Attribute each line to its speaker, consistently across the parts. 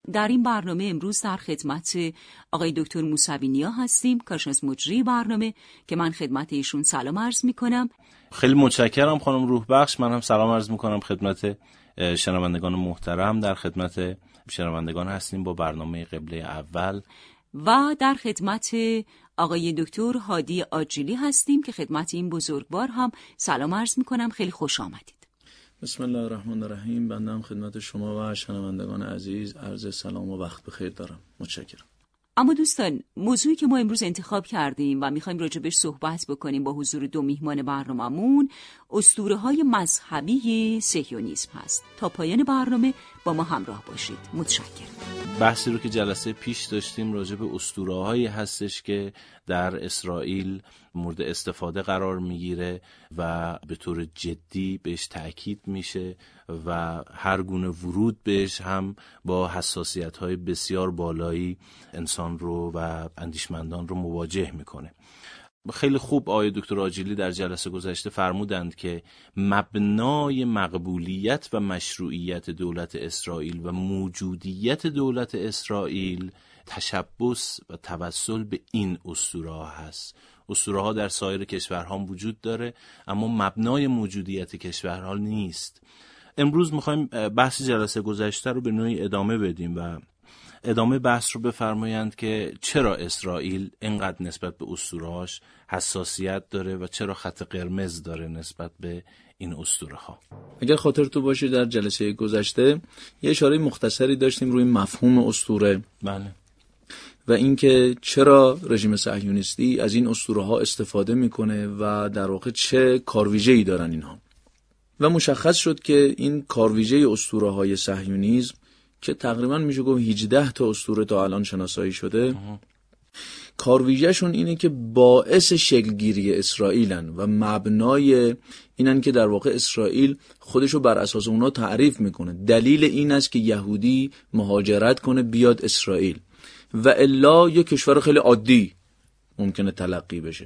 Speaker 1: در این برنامه امروز در خدمت آقای دکتر موسوی نیا هستیم، کارشناس مجری برنامه، که من خدمت ایشون سلام عرض میکنم.
Speaker 2: خیلی متشکرم خانم روح بخش. من هم سلام عرض میکنم خدمت شنوندگان محترم. در خدمت شنوندگان هستیم با برنامه قبله اول
Speaker 1: و در خدمت آقای دکتر هادی آجیلی هستیم که خدمت این بزرگوار هم سلام عرض میکنم. خیلی خوش آمدید.
Speaker 3: بسم الله الرحمن الرحیم. بنده هم خدمت شما و شنوندگان عزیز عرض سلام و وقت بخیر دارم. متشکرم.
Speaker 1: اما دوستان، موضوعی که ما امروز انتخاب کردیم و میخوایم راجبش صحبت بکنیم با حضور دو میهمان برنامه‌مون، اسطوره‌های مذهبی صهیونیسم هست. تا پایان برنامه با ما همراه باشید. متشکرم.
Speaker 2: بحثی رو که جلسه پیش داشتیم راجع به اسطوره‌هایی هستش که در اسرائیل مورد استفاده قرار میگیره و به طور جدی بهش تأکید میشه و هر گونه ورود بهش هم با حساسیت‌های بسیار بالایی انسان رو و اندیشمندان رو مواجه میکنه. خیلی خوب آقای دکتر آجیلی در جلسه گذشته فرمودند که مبنای مقبولیت و مشروعیت دولت اسرائیل و موجودیت دولت اسرائیل تشبث و توسل به این اسطوره هست. اسطوره ها در سایر کشورها وجود داره اما مبنای موجودیت کشورها نیست. امروز میخوایم بحث جلسه گذشته رو به نوعی ادامه بدیم و ادامه بحث رو بفرمایند که چرا اسرائیل اینقدر نسبت به اسطوره‌هاش حساسیت داره و چرا خط قرمز داره نسبت به این اسطوره‌ها.
Speaker 3: اگر خاطرتون باشه در جلسه گذشته یه اشاره مختصری داشتیم روی مفهوم اسطوره.
Speaker 2: بله.
Speaker 3: و اینکه چرا رژیم صهیونیستی از این اسطوره‌ها استفاده میکنه و در واقع چه کارویژه‌ای دارن اینها. و مشخص شد که این کارویژه اسطوره‌های صهیونیسم که تقریبا میشه گفت 18 تا اسطوره تا الان شناسایی شده، کارویژه‌شون اینه که باعث شکلگیری اسرائیلن و مبنای اینن که در واقع اسرائیل خودشو بر اساس اونا تعریف میکنه. دلیل این است که یهودی مهاجرت کنه بیاد اسرائیل و الا یک کشور خیلی عادی ممکنه تلقی بشه.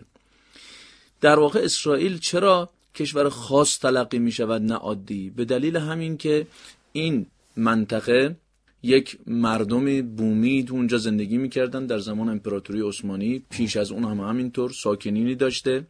Speaker 3: در واقع اسرائیل چرا کشور خاص تلقی میشود نه عادی؟ به دلیل همین که این منطقه یک مردم بومی تو اونجا زندگی میکردن در زمان امپراتوری عثمانی، پیش از اون هم همینطور ساکنینی داشته،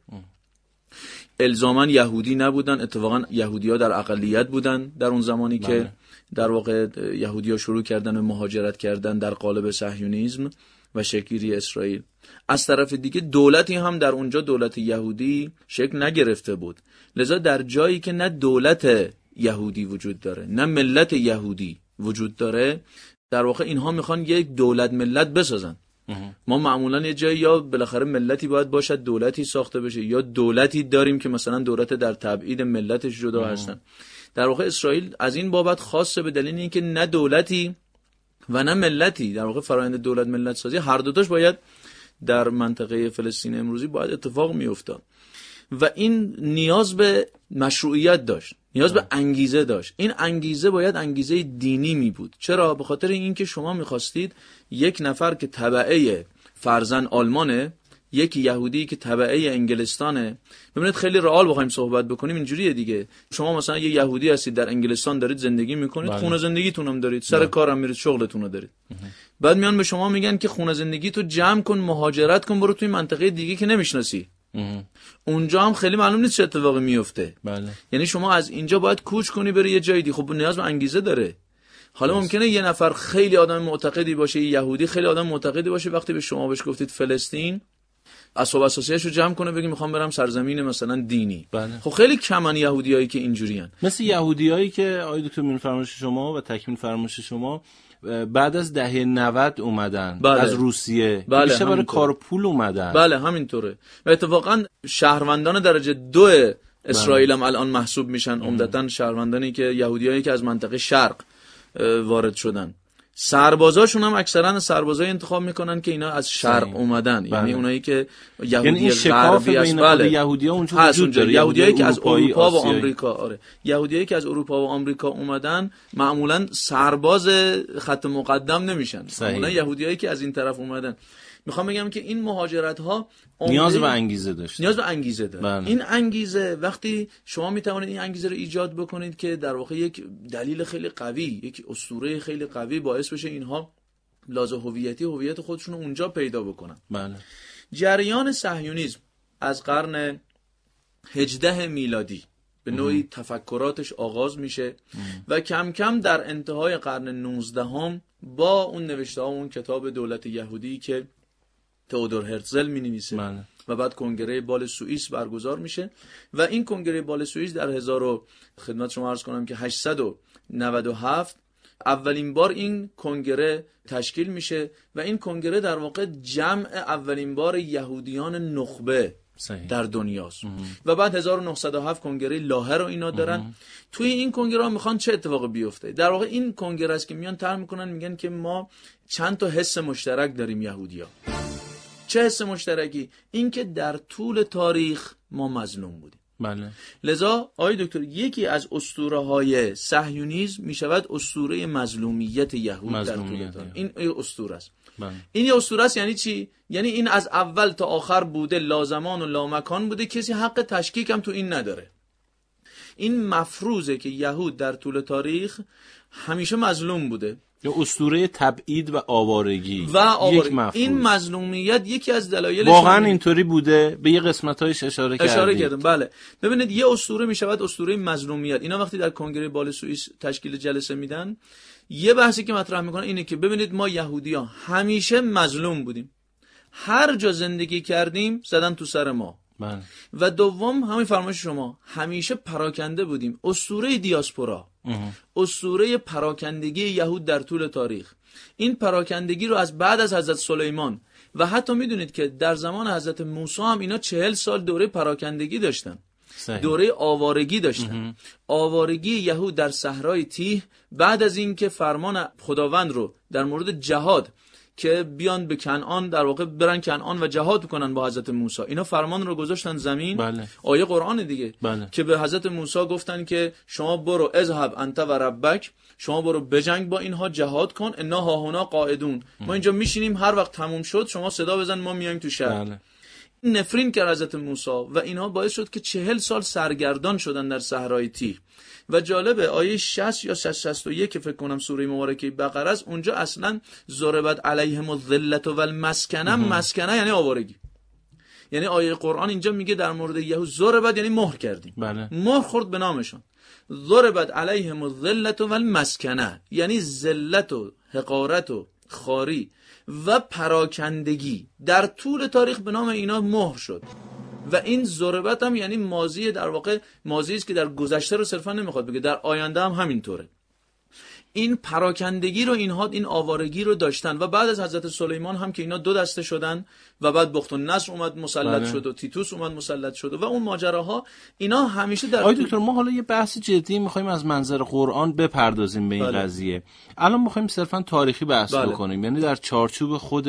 Speaker 3: الزاماً یهودی نبودن، اتفاقاً یهودی‌ها در اقلیت بودن در اون زمانی که در واقع یهودی‌ها شروع کردن به مهاجرت کردن در قالب صهیونیسم و شکل‌گیری اسرائیل. از طرف دیگه دولتی هم در اونجا دولت یهودی شکل نگرفته بود، لذا در جایی که نه دولت یهودی وجود داره نه ملت یهودی وجود داره، در واقع اینها میخوان یک دولت ملت بسازن. ما معمولا یه جایی یا بالاخره ملتی باید باشد دولتی ساخته بشه یا دولتی داریم که مثلا دولت در تبعید ملتش جدا هستن. در واقع اسرائیل از این بابت خاصه به دلیل اینکه نه دولتی و نه ملتی، در واقع فرآیند دولت ملت سازی هر دوتاش باید در منطقه فلسطین امروزی باید اتفاق میافتاد و این نیاز به مشروعیت داشت، نیاز به انگیزه داشت. این انگیزه باید انگیزه دینی می بود. چرا؟ به خاطر اینکه شما می‌خواستید یک نفر که تبعه فرزن آلمانه، یک یهودی که تبعه انگلستانه. ببینید خیلی رئال بخوایم صحبت بکنیم اینجوریه دیگه. شما مثلا یه یهودی هستید در انگلستان دارید زندگی میکنید، خونه زندگیتون هم دارید، سر کارم میرید، شغلتون رو دارید. بعد میان به شما میگن که خونه زندگیتو جمع کن، مهاجرت کن، برو توی منطقه دیگه که نمیشناسی. اونجا هم خیلی معلوم نیست چه اتفاقی میفته. یعنی شما از اینجا باید کوچ کنی بری یه جای دیگه. خب نیاز به انگیزه داره. حالا ممکنه یه نفر خیلی آدم معتقدی باشه، یه یهودی خیلی آدم معتقدی باشه، وقتی به شما بهش گفتید فلسطین، اسباب اساسیاشو جمع کنه بگه میخوام برم سرزمین مثلا دینی. خب خیلی کمن یهودیایی که اینجوریان،
Speaker 2: مثل یهودیایی که آقای دکتر میون فرمایش شما و تکمیل فرمایش شما بعد از دهه 90 اومدن از روسیه، بیشتر برای کار پول اومدن.
Speaker 3: بله همینطوره. و اتفاقا شهروندان درجه 2 اسرائیل هم الان محسوب میشن، عمدتاً شهروندانی که یهودیایی که از منطقه شرق وارد شدن. سربازاشون هم اکثرا سربازای انتخاب میکنن که اینا از شرق اومدن. یعنی اونایی که یهودی غربی است، بله
Speaker 2: یهودی‌ها اونجا وجود داره،
Speaker 3: یهودیایی که از اروپا و آمریکا، آره یهودیایی که از اروپا و آمریکا اومدن معمولا سرباز خط مقدم نمیشن، معمولا یهودیایی که از این طرف اومدن. میخوام بگم که این مهاجرت ها
Speaker 2: نیاز به انگیزه داشت،
Speaker 3: نیاز به انگیزه داره. این انگیزه وقتی شما میتوانید این انگیزه رو ایجاد بکنید که در واقع یک دلیل خیلی قوی، یک اسطوره خیلی قوی باعث باعث بشه اینها لازم هویت خودشون رو اونجا پیدا بکنن.
Speaker 2: بله.
Speaker 3: جریان صهیونیسم از قرن 18 میلادی به نوعی تفکراتش آغاز میشه و کم کم در انتهای قرن 19 هم با اون نوشته ها اون کتاب دولت یهودی که تئودور هرتزل می نویسه و بعد کنگره بال سوئیس برگزار میشه و این کنگره بال سوئیس در خدمت شما عرض کنم که 897 اولین بار این کنگره تشکیل میشه و این کنگره در واقع جمع اولین بار یهودیان نخبه در دنیاست و بعد 1907 کنگره لاهه رو اینا دارن. توی این کنگره ها میخوان چه اتفاقی بیفته؟ در واقع این کنگره است که میان طرح میکنن، میگن که ما چند تا حس مشترک داریم یهودی‌ها. چه حس مشترکی؟ این که در طول تاریخ ما مظلوم بودیم.
Speaker 2: بله.
Speaker 3: لذا آقای دکتر یکی از اسطوره‌های صهیونیسم میشود اسطوره مظلومیت یهود در طول تاریخ. این اسطوره است. این یه اسطوره است. یعنی چی؟ یعنی این از اول تا آخر بوده، لازمان و لامکان بوده، کسی حق تشکیک هم تو این نداره. این مفروضه که یهود در طول تاریخ همیشه مظلوم بوده.
Speaker 2: یا اسطوره تبعید و آوارگی. یک مفروض.
Speaker 3: این مظلومیت یکی از دلایلش
Speaker 2: واقعا اینطوری بوده. به یه قسمت‌هایش اشاره
Speaker 3: کردم. بله. ببینید یه اسطوره میشود اسطوره مظلومیت. اینا وقتی در کنگره بال سوئیس تشکیل جلسه میدن، یه بحثی که مطرح میکنن اینه که ببینید ما یهودی‌ها همیشه مظلوم بودیم، هر جا زندگی کردیم زدن تو سر ما.
Speaker 2: بله.
Speaker 3: و دوم همین فرمایش شما، همیشه پراکنده بودیم. اسطوره دیاسپورا، اسطوره پراکندگی یهود در طول تاریخ، این پراکندگی رو از بعد از حضرت سلیمان و حتی میدونید که در زمان حضرت موسی هم اینا 40 سال دوره پراکندگی داشتن.
Speaker 2: صحیح.
Speaker 3: دوره آوارگی داشتن. آوارگی یهود در صحرای تیه بعد از اینکه فرمان خداوند رو در مورد جهاد که بیان به کنعان، در واقع برن کنعان و جهاد کنن با حضرت موسی، اینا فرمان رو گذاشتن زمین.
Speaker 2: بله.
Speaker 3: آیه قرآن دیگه.
Speaker 2: بله.
Speaker 3: که به حضرت موسی گفتن که شما برو اذهب انت و ربک، شما برو بجنگ با اینها، جهاد کن، انا هاهنا قاعدون، ما اینجا میشینیم، هر وقت تموم شد شما صدا بزن ما میایم تو شهر.
Speaker 2: بله.
Speaker 3: نفرین کرد حضرت موسی و اینها باعث شد که 40 سال سرگردان شدن در صحرای تیه. و جالبه آیه 60 یا 61 که فکر کنم سوره مبارکه بقره است، اونجا اصلا ضربت علیهم الذلة والمسکنه، مسکنه یعنی آوارگی. یعنی آیه قرآن اینجا میگه در مورد یهود ضربت یعنی مهر کردیم.
Speaker 2: بله.
Speaker 3: مهر خورد به نامشون. ضربت علیهم الذلة والمسکنه یعنی ذلت و حقارت و خاری و پراکندگی در طول تاریخ به نام اینا مهر شد. و این ضربت هم یعنی ماضی، در واقع ماضی است که در گذشته رو صرفا نمیخواد بگه، در آینده هم همینطوره. این پراکندگی رو اینها، این آوارگی رو داشتن و بعد از حضرت سلیمان هم که اینا دو دسته شدن و بعد بخت النصر اومد مسلط شد و تیتوس اومد مسلط شد و اون ماجراها، اینا همیشه در
Speaker 2: دکتر ما حالا یه بحث جدی میخوایم از منظر قرآن بپردازیم به این قضیه. الان میخوایم صرفا تاریخی بحث بکنیم، یعنی در چارچوب خود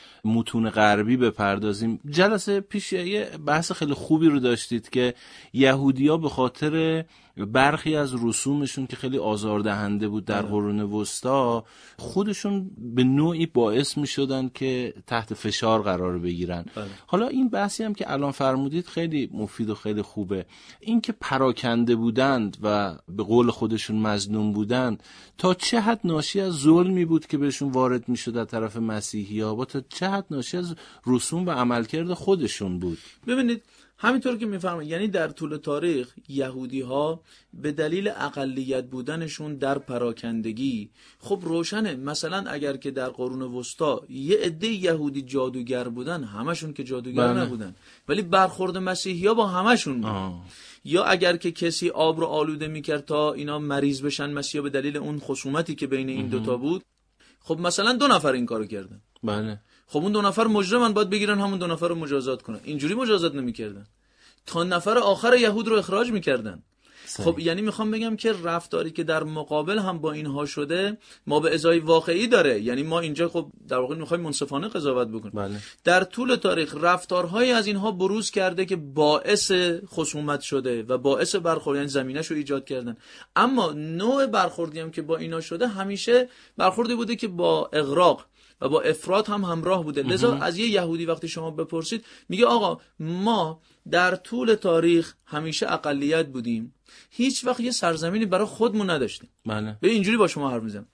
Speaker 2: متون غربی بپردازیم. جلسه پیش یه بحث خیلی خوبی رو داشتید که یهودی‌ها به خاطر برخی از رسومشون که خیلی آزاردهنده بود در قرون وسطا، خودشون به نوعی باعث می شدن که تحت فشار قرار بگیرن. حالا این بحثی هم که الان فرمودید خیلی مفید و خیلی خوبه، این که پراکنده بودند و به قول خودشون مظلوم بودند، تا چه حد ناشی از ظلمی بود که بهشون وارد می شد از طرف مسیحی‌ها، و تا چه حد ناشی از رسوم و عملکرد خودشون بود.
Speaker 3: ببینید همینطور که میفرمایید، یعنی در طول تاریخ یهودی ها به دلیل اقلیت بودنشون در پراکندگی، خب روشنه مثلا اگر که در قرون وسطا یه عده یهودی جادوگر بودن، همشون که جادوگر نبودن ولی برخورد مسیحی ها با همشون بود. یا اگر که کسی آب رو آلوده میکرد تا اینا مریض بشن مسیحا به دلیل اون خصومتی که بین این دوتا بود، خب مثلا 2 نفر این کارو کردن، خب اون 2 نفر مجرمن، باید بگیرن همون 2 نفر رو مجازات کنن. اینجوری مجازات نمیکردن، تا نفر آخر یهود رو اخراج میکردن. خب یعنی میخوام بگم که رفتاری که در مقابل هم با اینها شده ما به ازای واقعی داره. یعنی ما اینجا خب در واقع میخوایم منصفانه قضاوت بکنیم. در طول تاریخ رفتارهای از اینها بروز کرده که باعث خصومت شده و باعث برخورد، یعنی زمینه‌شو ایجاد کردن. اما نوع برخوردی هم که با اینا شده همیشه برخوردی بوده که با اغراق و با افراط هم همراه بوده. لذا از یه یهودی وقتی شما بپرسید میگه آقا ما در طول تاریخ همیشه اقلیت بودیم، هیچ وقت یه سرزمینی برای خودمون نداشتیم. به اینجوری با شما حرف میزنم.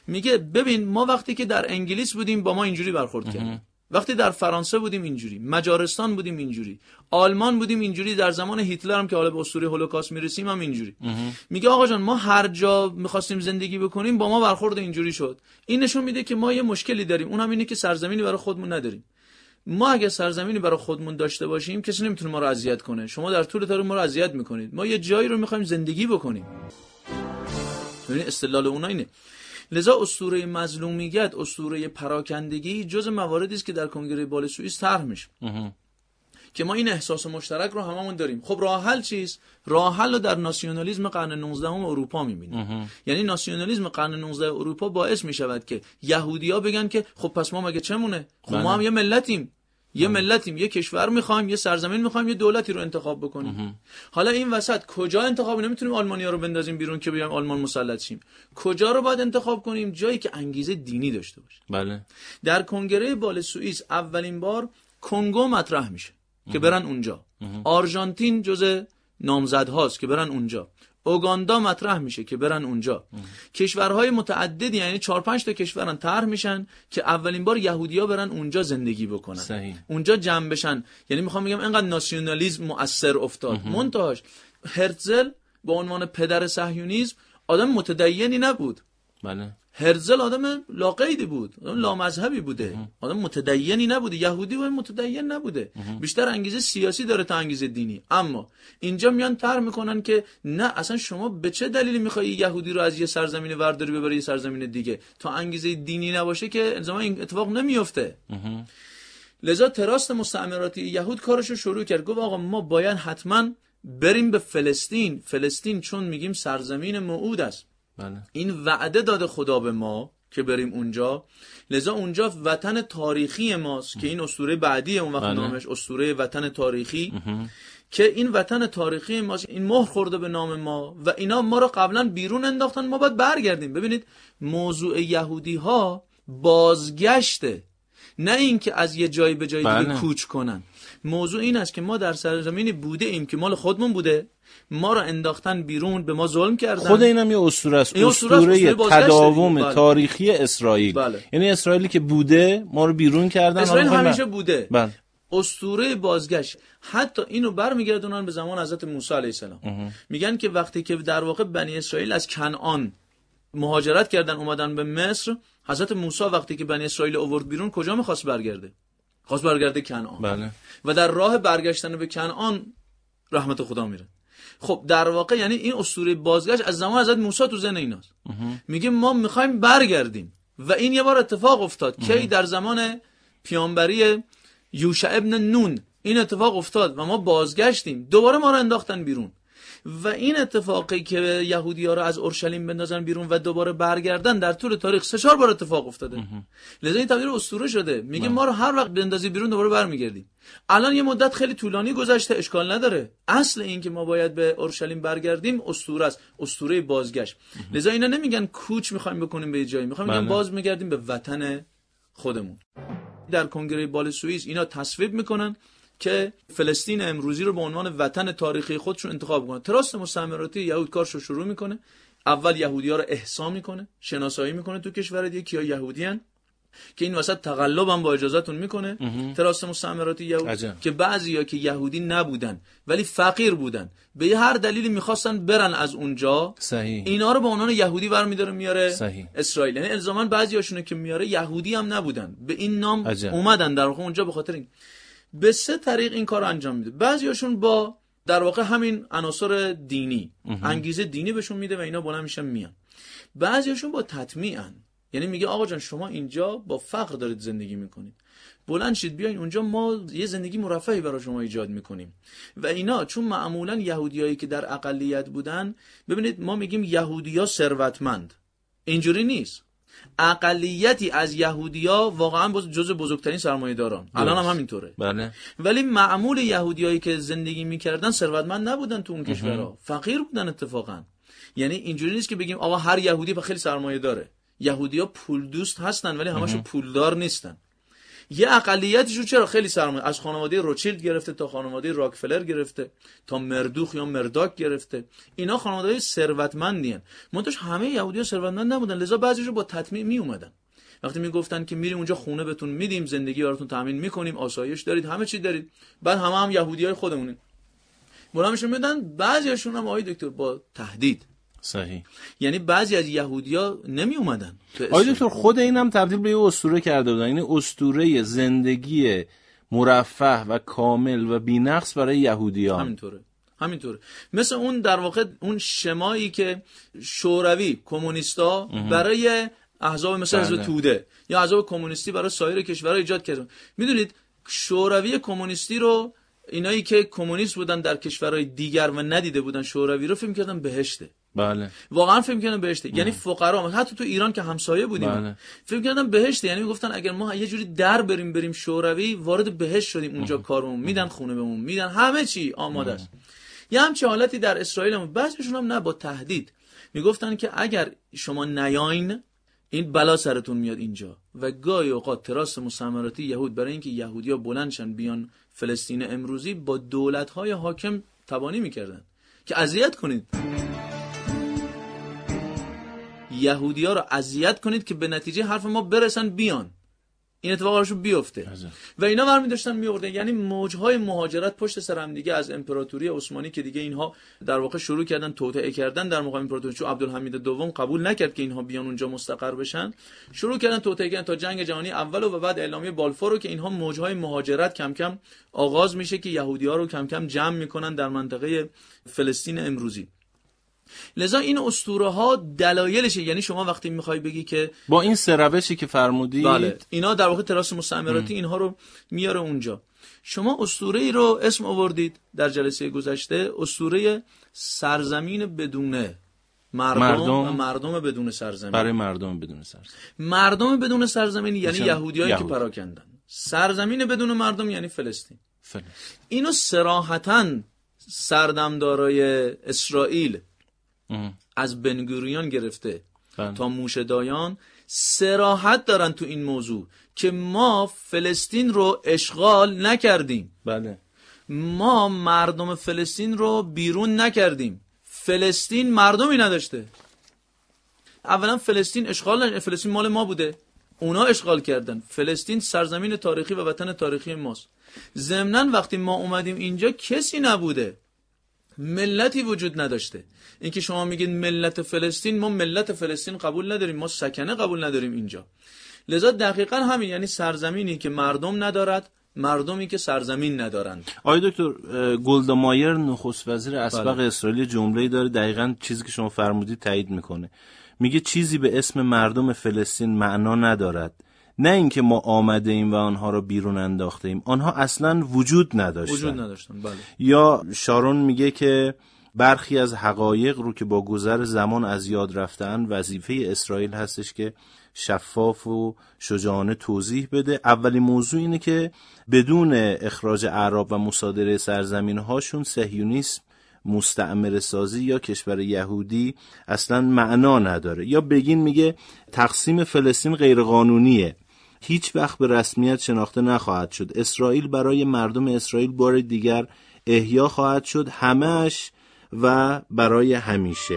Speaker 3: میگه ببین ما وقتی که در انگلیس بودیم با ما اینجوری برخورد کردن، وقتی در فرانسه بودیم اینجوری، مجارستان بودیم اینجوری، آلمان بودیم اینجوری، در زمان هیتلر هم که حالا به اسطوره هولوکاست میرسیم هم اینجوری. میگه آقا جان ما هر جا میخواستیم زندگی بکنیم با ما برخورد اینجوری شد. این نشون میده که ما یه مشکلی داریم، اونم اینه که سرزمینی برای خودمون نداریم. ما اگه سرزمینی برای خودمون داشته باشیم کسی نمیتونه ما رو اذیت کنه. شما در طول تاریخ ما رو اذیت میکنید، ما یه جایی رو میخوایم زندگی بکنیم. ببین استدلال اونها اینه. لذا اسطوره مظلومیت، اسطوره پراکندگی جز مواردی است که در کنگره بال سوئیس طرح میشه که ما این احساس مشترک رو هممون داریم. خب راه حل چیست؟ راه حل رو در ناسیونالیسم قرن 19 اروپا میبینیم. یعنی ناسیونالیسم قرن 19 اروپا باعث میشود که یهودی‌ها بگن که خب پس ما مگه چمونه؟ خب ما هم یه ملتیم، یه کشور میخوایم، یه سرزمین میخوایم، یه دولتی رو انتخاب بکنیم. حالا این وسط کجا انتخاب؟ نمیتونیم آلمانی‌ها رو بندازیم بیرون که بیایم آلمان مسلط شیم. کجا رو باید انتخاب کنیم؟ جایی که انگیزه دینی داشته باشه.
Speaker 2: بله.
Speaker 3: در کنگره بال سوئیس اولین بار کنگو مطرح میشه که برن اونجا. آرژانتین جزء نامزدهاست که برن اونجا. اوگاندا مطرح میشه که برن اونجا. کشورهای متعددی، یعنی 4-5 تا کشورن طرح میشن که اولین بار یهودی‌ها برن اونجا زندگی بکنن.
Speaker 2: صحیح.
Speaker 3: اونجا جمع بشن. یعنی میخوام بگم اینقدر ناسیونالیسم مؤثر افتاد. منتهاش هرتزل به عنوان پدر صهیونیسم آدم متدینی نبود.
Speaker 2: بله.
Speaker 3: هرتزل آدم لاقیدی بود، آدم لامذهبی بوده، آدم متدینی نبوده، یهودی و متدین نبوده. بیشتر انگیزه سیاسی داره تا انگیزه دینی. اما اینجا میان طرح میکنن که نه اصلا شما به چه دلیلی میخوای یهودی رو از یه سرزمین ورداری ببری یه سرزمین دیگه؟ تا انگیزه دینی نباشه که الزاما این اتفاق نمیفته. لذا تراست مستعمراتی یهود کارشو شروع کرد، گفت آقا ما باید حتما بریم به فلسطین. فلسطین چون میگیم سرزمین موعود است.
Speaker 2: بله.
Speaker 3: این وعده داده خدا به ما که بریم اونجا. لذا اونجا وطن تاریخی ماست که این اسطوره بعدی اون وقت نامش اسطوره وطن تاریخی که این وطن تاریخی ماست، این مهر خورده به نام ما و اینا ما رو قبلا بیرون انداختن، ما باید برگردیم. ببینید موضوع یهودی ها بازگشته، نه این که از یه جایی به جای دیگه کوچ کنن. موضوع این است که ما در سرزمینی بوده ایم که مال خودمون بوده، ما رو انداختن بیرون، به ما ظلم کردن.
Speaker 2: خود اینم یه اسطوره است، اسطوره تداوم تاریخی اسرائیل. یعنی اسرائیلی که بوده ما رو بیرون کردن.
Speaker 3: اسرائیل همیشه بوده. اسطوره بازگشت. حتی اینو برمیگردونن به زمان حضرت موسی علیه السلام. میگن که وقتی که در واقع بنی اسرائیل از کنعان مهاجرت کردن اومدن به مصر، حضرت موسی وقتی که بنی اسرائیل آورد بیرون کجا می‌خواست برگرده؟ خواست برگرده کنعان.
Speaker 2: بله.
Speaker 3: و در راه برگشتن به کنعان رحمت خدا میره. خب در واقع یعنی این اسطوره بازگشت از زمان حضرت موسی تو ذهن ایناست. میگه ما میخوایم برگردیم و این یه بار اتفاق افتاد که در زمان پیامبری یوشع ابن نون این اتفاق افتاد و ما بازگشتیم، دوباره ما رو انداختن بیرون. و این اتفاقی که یهودی‌ها رو از اورشلیم بندازن بیرون و دوباره برگردن در طول تاریخ 3-4 بار اتفاق افتاده. لذا این تبدیل اسطوره شده. میگه ما رو هر وقت بندازی بیرون دوباره برمیگردیم. الان یه مدت خیلی طولانی گذشته، اشکال نداره. اصل این که ما باید به اورشلیم برگردیم اسطوره است، اسطوره بازگشت. لذا اینا نمیگن کوچ می‌خوایم بکنیم به جایی، می‌خوایم میگن باز میگردیم به وطن خودمون. در کنگره بال سوئیس اینا تصویب میکنن که فلسطین امروزی رو به عنوان وطن تاریخی خودشون انتخاب کنن. تراست مستعمراتی یهود کارشو شروع میکنه. اول یهودی‌ها رو احصا میکنه، شناسایی میکنه تو کشور دیگه کیا یهودیان، که این وسط تقلب هم با اجازهتون میکنه. تراست مستعمراتی یهود که بعضیا که یهودی نبودن ولی فقیر بودن، به هر دلیلی میخواستن برن از اونجا، اینا رو به عنوان یهودی برمی‌داره میاره اسرائیل. یعنی الزاما بعضیاشونو که میاره یهودی هم نبودن، به این نام اومدن در واقع اونجا به خاطر این. به 3 طریق این کار انجام میده. بعضیاشون با در واقع همین عناصر دینی، انگیزه دینی بهشون میده و اینا بلند میشن میان. بعضیاشون با تطمیعن، یعنی میگه آقا جان شما اینجا با فقر دارید زندگی میکنید، بلند شید بیاین اونجا، ما یه زندگی مرفهی برای شما ایجاد میکنیم. و اینا چون معمولا یهودیایی که در اقلیت بودن، ببینید ما میگیم یهودیا ثروتمند، اینجوری نیست. اقلیتی از یهودیا واقعا جزو بزرگترین سرمایه‌داران، الان هم همینطوره.
Speaker 2: بله.
Speaker 3: ولی معمول یهودیایی که زندگی میکردن ثروتمند نبودن تو اون کشورها، فقیر بودن اتفاقا. یعنی اینجوری نیست که بگیم آقا هر یهودی خیلی سرمایه داره. یهودیا پول دوست هستن ولی همشون پولدار نیستن. یه اقلیتشون چرا خیلی سرمایه، از خانواده روچیلد گرفته تا خانواده راکفلر گرفته تا مردوخ یا مرداک گرفته، اینا خانواده‌های ثروتمندین. منتها همه یهودی‌ها ثروتمند نبودن، لذا بعضیشون با تطمیع می اومدن. وقتی میگفتن که میریم اونجا خونه بهتون میدیم، زندگی براتون تامین میکنیم، آسایش دارید، همه چی دارید، بعد هم یهودیای خودمونیم، بلامشون میدن. بعضیاشون هم آقای دکتر با تهدید.
Speaker 2: صحیح.
Speaker 3: یعنی بعضی از یهودی‌ها نمی اومدن.
Speaker 2: آقای دکتر خود اینم تبدیل به یه اسطوره کرده بودن، یعنی اسطوره زندگی مرفه و کامل و بی‌نقص برای یهودیان.
Speaker 3: همینطوره. مثل اون در واقع اون شمایی که شوروی کمونیستا برای احزاب مثل حزب توده یا احزاب کمونیستی برای سایر کشورها ایجاد کردن. میدونید شوروی کمونیستی رو اینایی که کمونیست بودن در کشورهای دیگر و ندیده بودن شوروی رو، فکر می‌کردن بهشته.
Speaker 2: بله.
Speaker 3: واقعا فکر می‌کردن بهشته. یعنی فقرا، حتی تو ایران که همسایه بودیم،
Speaker 2: بله.
Speaker 3: فکر می‌کردن بهشته. یعنی میگفتن اگر ما یه جوری در بریم شوروی، وارد بهشت شدیم، اونجا کارمون میدن، خونه بهمون میدن، همه چی آماده است. یه همچین حالتی در اسرائیل هم. بعضیشون هم نه، با تهدید میگفتن که اگر شما نیاین این بلا سرتون میاد اینجا. و گاهی اوقات تراس مستعمراتی یهود برای اینکه یهودی‌ها بلندشن بیان فلسطین امروزی، با دولت‌های حاکم تبانی میکردن که اذیت کنید یهودی‌ها رو، اذیت کنید که به نتیجه حرف ما برسن بیان، این اتفاق براشون بیفته. و اینا برمی داشتن میوردن. یعنی موجهای مهاجرت پشت سر هم دیگه از امپراتوری عثمانی که دیگه اینها در واقع شروع کردن توطئه کردن در مقابل امپراتوری، چون عبدالحمید دوم قبول نکرد که اینها بیان اونجا مستقر بشن، شروع کردن توطئه کردن تا جنگ جهانی اول و بعد اعلامیه بالفور رو که اینها موجهای مهاجرت کم کم آغاز میشه که یهودی‌ها رو کم کم جمع میکنن در منطقه فلسطین امروزی. لذا این اسطوره ها دلایلشه. یعنی شما وقتی میخوای بگی که
Speaker 2: با این سه روشی که فرمودید،
Speaker 3: بله، اینا در واقع تراس مستعمراتی اینها رو میاره اونجا. شما اسطوره ای رو اسم آوردید در جلسه گذشته، اسطوره سرزمین بدون مردم و مردم بدون سرزمین.
Speaker 2: برای مردم بدون سرزمین.
Speaker 3: مردم بدون سرزمین یعنی یهودیایی که پراکندن. سرزمین بدون مردم یعنی فلسطین. اینو صراحتاً سردمدارای اسرائیل از بنگوریون گرفته تا موشه دایان صراحت دارن تو این موضوع که ما فلسطین رو اشغال نکردیم.
Speaker 2: بله.
Speaker 3: ما مردم فلسطین رو بیرون نکردیم. فلسطین مردمی نداشته. اولا فلسطین اشغال فلسطین مال ما بوده، اونا اشغال کردن. فلسطین سرزمین تاریخی و وطن تاریخی ماست. ضمناً وقتی ما اومدیم اینجا کسی نبوده، ملتی وجود نداشته. اینکه شما میگید ملت فلسطین، ما ملت فلسطین قبول نداریم، ما سکنه قبول نداریم اینجا. لذا دقیقاً همین، یعنی سرزمینی که مردم ندارد، مردمی که سرزمین ندارند.
Speaker 2: آقای دکتر، گولدا مایر نخست وزیر اسبق اسرائیل جمله‌ای داره دقیقاً چیزی که شما فرمودید تایید میکنه. میگه چیزی به اسم مردم فلسطین معنا ندارد، نه اینکه ما آمده ایم و آنها را بیرون انداخته ایم، آنها اصلاً وجود نداشتن. بله. یا شارون میگه که برخی از حقایق رو که با گذر زمان از یاد رفتن، وظیفه اسرائیل هستش که شفاف و شجاعانه توضیح بده. اولین موضوع اینه که بدون اخراج اعراب و مصادره سرزمین‌هاشون صهیونیسم، مستعمره سازی یا کشور یهودی اصلا معنا نداره. یا بگین میگه تقسیم فلسطین غیر قانونیه، هیچ وقت به رسمیت شناخته نخواهد شد. اسرائیل برای مردم اسرائیل بار دیگر احیا خواهد شد، همه‌اش و برای همیشه.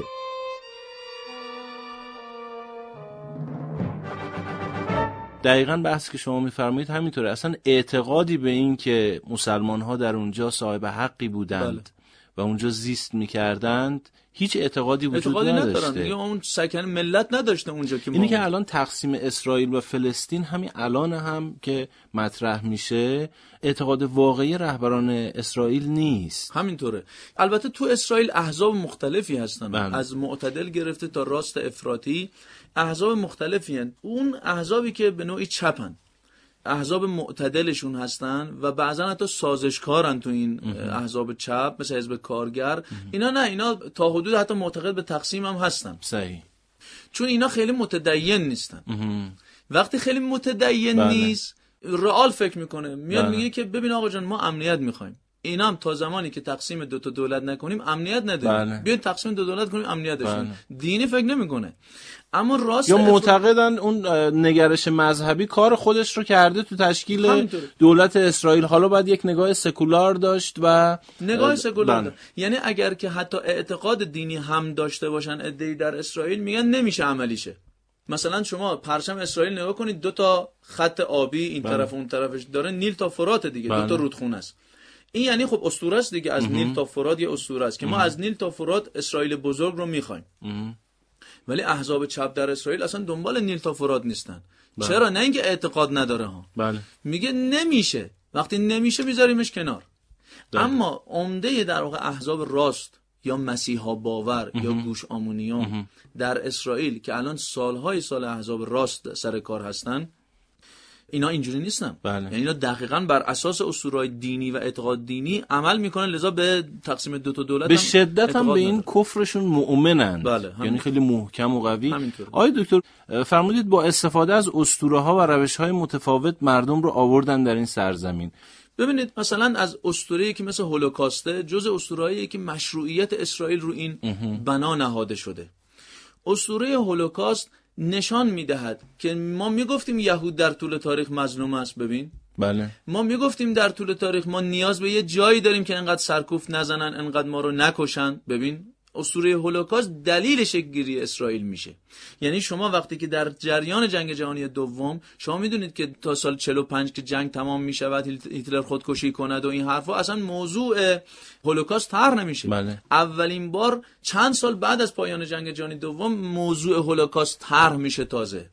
Speaker 2: دقیقاً بحث که شما می‌فرمایید همینطوره. اصلا اعتقادی به این که مسلمان‌ها در اونجا صاحب حقی بودند و اونجا زیست می‌کردند، هیچ اعتقادی وجود نداشته.
Speaker 3: دیگه اون سکن ملت نداشته اونجا که
Speaker 2: اینی که الان تقسیم اسرائیل و فلسطین همین الان هم که مطرح میشه اعتقاد واقعی رهبران اسرائیل نیست.
Speaker 3: همینطوره. البته تو اسرائیل احزاب مختلفی هستن، از معتدل گرفته تا راست افراطی احزاب مختلفی هستن. اون احزابی که به نوعی چپن، احزاب معتدلشون هستن و بعضا حتی سازشکارن تو این احزاب چپ، مثل حزب کارگر. اینا نه، اینا تا حدود حتی معتقد به تقسیم هم هستن.
Speaker 2: صحیح.
Speaker 3: چون اینا خیلی متدین نیستن. وقتی خیلی متدین نیست، رئال فکر میکنه، میاد میگه که ببین آقا جان، ما امنیت میخوایم، اینا هم تا زمانی که تقسیم دو تا دولت نکنیم امنیت نداریم. بیاین تقسیم دو دولت کنیم امنیت داشتیم. دینی فکر نمیکنه. اما راست
Speaker 2: یا معتقدن اون نگرش مذهبی کار خودش رو کرده تو تشکیل دولت اسرائیل، حالا باید یک نگاه سکولار داشت و
Speaker 3: نگاه سکولار یعنی اگر که حتی اعتقاد دینی هم داشته باشن عده‌ای در اسرائیل میگن نمیشه عملیشه. مثلا شما پرچم اسرائیل نگاه کنید، 2 تا خط آبی این طرف اون طرفش داره، نیل تا فرات دیگه، 2 تا رودخونه است. این یعنی خب اسطوره است دیگه، از نیل تا فرات یه اسطوره است که ما از نیل تا فرات اسرائیل بزرگ رو میخوایم. ولی احزاب چپ در اسرائیل اصلا دنبال نیل تا فرات نیستن. چرا؟ نه اینکه اعتقاد نداره ها. میگه نمیشه، وقتی نمیشه میذاریمش کنار. اما عمده در واقع احزاب راست یا مسیحا باور یا گوش آمونیان در اسرائیل که الان سالهای سال احزاب راست سر کار هستن، اینا اینجوری نیستن. یعنی اینا دقیقاً بر اساس اسطوره‌های دینی و اعتقاد دینی عمل میکنن، لذا به تقسیم 2 تا دولت
Speaker 2: به شدت هم به این کفرشون مؤمنن. یعنی خیلی محکم و قوی. آقای دکتر فرمودید با استفاده از اسطوره‌ها و روش‌های متفاوت مردم رو آوردن در این سرزمین.
Speaker 3: ببینید مثلا از اسطوره‌ای که مثل هولوکاسته جزء اسطوره‌ایه که مشروعیت اسرائیل رو این بنا نهاده شده. اسطوره هولوکاست نشان میدهد که ما میگفتیم یهود در طول تاریخ مظلوم است. ببین ما میگفتیم در طول تاریخ ما نیاز به یه جایی داریم که انقدر سرکوف نزنن، انقدر ما رو نکشن. ببین اسطوره هولوکاست دلیل شکل‌گیری اسرائیل میشه. یعنی شما وقتی که در جریان جنگ جهانی دوم شما میدونید که تا سال 45 که جنگ تمام میشود هیتلر خودکشی کند و این حرفا، اصلا موضوع هولوکاست طرح نمیشه. اولین بار چند سال بعد از پایان جنگ جهانی دوم موضوع هولوکاست طرح میشه تازه.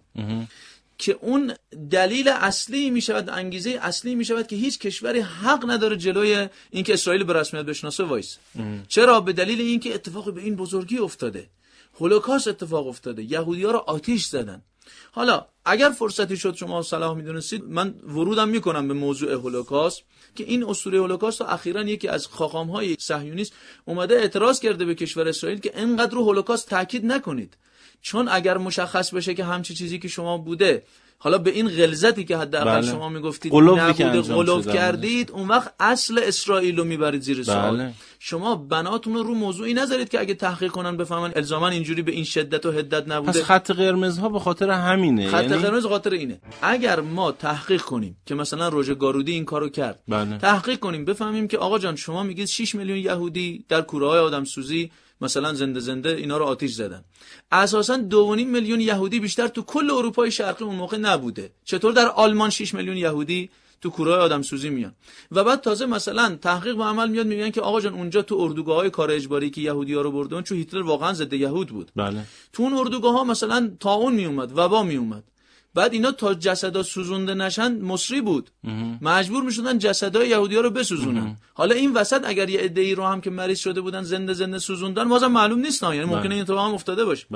Speaker 3: که اون دلیل اصلی میشود، انگیزه اصلی میشود که هیچ کشوری حق نداره جلوی اینکه اسرائیل به رسمیت بشناسه وایس. چرا؟ به دلیل اینکه اتفاقی به این بزرگی افتاده، هولوکاست اتفاق افتاده، یهودی‌ها رو آتش زدن. حالا اگر فرصتی شد شما صلاح میدونستید من ورودم میکنم به موضوع هولوکاست که این اسطوره هولوکاست رو اخیراً یکی از خاخام‌های صهیونیست اومده اعتراض کرده به کشور اسرائیل که اینقدر رو هولوکاست تاکید نکنید، چون اگر مشخص بشه که همچی چیزی که شما بوده، حالا به این غلظتی که حداقل شما میگفتید نبوده، غلوف کردید، اون وقت اصل اسرائیل رو میبرید زیر سوال. شما بناتون رو موضوعی نذارید که اگه تحقیق کنن بفهمن الزاما اینجوری به این شدت و حدت نبوده.
Speaker 2: پس خط قرمزها به خاطر همینه.
Speaker 3: خط قرمز خاطر اینه. اگر ما تحقیق کنیم که مثلا روژه گارودی این کارو کرد، تحقیق کنیم بفهمیم که آقا جان شما میگید 6 میلیون یهودی در کوره‌های آدمسوزی مثلا زنده اینا رو آتش زدن، اساساً 2.5 میلیون یهودی بیشتر تو کل اروپای شرقی اون موقع نبوده. چطور در آلمان 6 میلیون یهودی تو کوره‌های آدمسوزی میان؟ و بعد تازه مثلا تحقیق به عمل میاد میگن که آقا جان اونجا تو اردوگاه‌های کار اجباری که یهودی‌ها رو بردن، چون هیتلر واقعا ضد یهود بود، تو اون اردوگاه‌ها مثلا طاعون میومد، وبا میومد، بعد اینا تا جسدا سوزونده نشن مصری بود، مجبور میشدن جسدای یهودی‌ها رو بسوزونن. حالا این وسط اگر یه عده‌ای رو هم که مریض شده بودن زنده سوزوندن، بازم معلوم نیست، یعنی ممکنه این اتفاق هم افتاده باشه.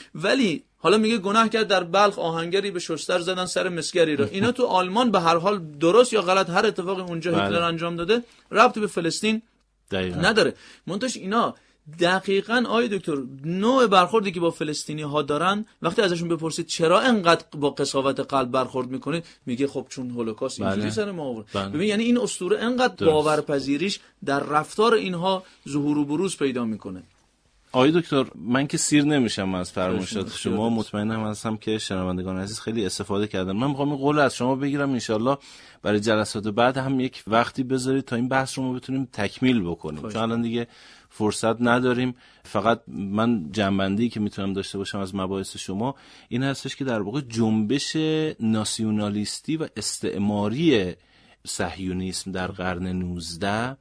Speaker 3: ولی حالا میگه گناه کرد در بلخ آهنگری به شستر زدن سر مسگری را. اینا تو آلمان به هر حال درست یا غلط هر اتفاقی اونجا هیتلر انجام داده ربطی به فلسطین نداره. منتش اینا دقیقاً آقای دکتر نوع برخوردی که با فلسطینی ها دارن، وقتی ازشون بپرسید چرا انقدر با قساوت قلب برخورد میکنید، میگه خب چون هولوکاست اینجوری سر ما آورد. ببین یعنی این اسطوره انقدر باورپذیریش در رفتار اینها ظهور و بروز پیدا میکنه.
Speaker 2: آقای دکتر من که سیر نمیشم از فرمایشات شما، مطمئنم هستم که شنوندگان عزیز خیلی استفاده کردن. من میخوام این قول از شما بگیرم انشالله برای جلسات بعد هم یک وقتی بذارید تا این بحث رو ما بتونیم تکمیل بکنیم، چون الان دیگه فرصت نداریم. فقط من جنبندی که میتونم داشته باشم از مباحث شما این هستش که در واقع جنبش ناسیونالیستی و استعماری صهیونیسم در قرن 19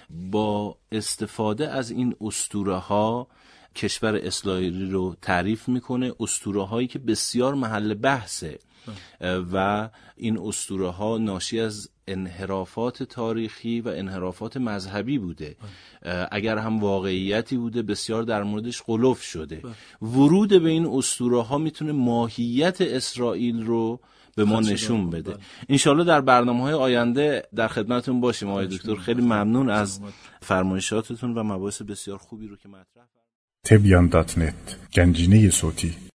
Speaker 2: با استفاده از این اسطوره‌ها کشور اسرائیلی رو تعریف میکنه، اسطوره‌هایی که بسیار محل بحثه و این اسطوره‌ها ناشی از انحرافات تاریخی و انحرافات مذهبی بوده. اگر هم واقعیتی بوده بسیار در موردش غلوف شده. ورود به این اسطوره‌ها میتونه ماهیت اسرائیل رو به ما نشون بده. انشالله در برنامه‌های آینده در خدمتتون باشیم آقای دکتر. خیلی ممنون از فرمایشاتتون و مباحث بسیار خوبی رو که مطرح کردید.
Speaker 4: tebyan.net گنجینه صوتی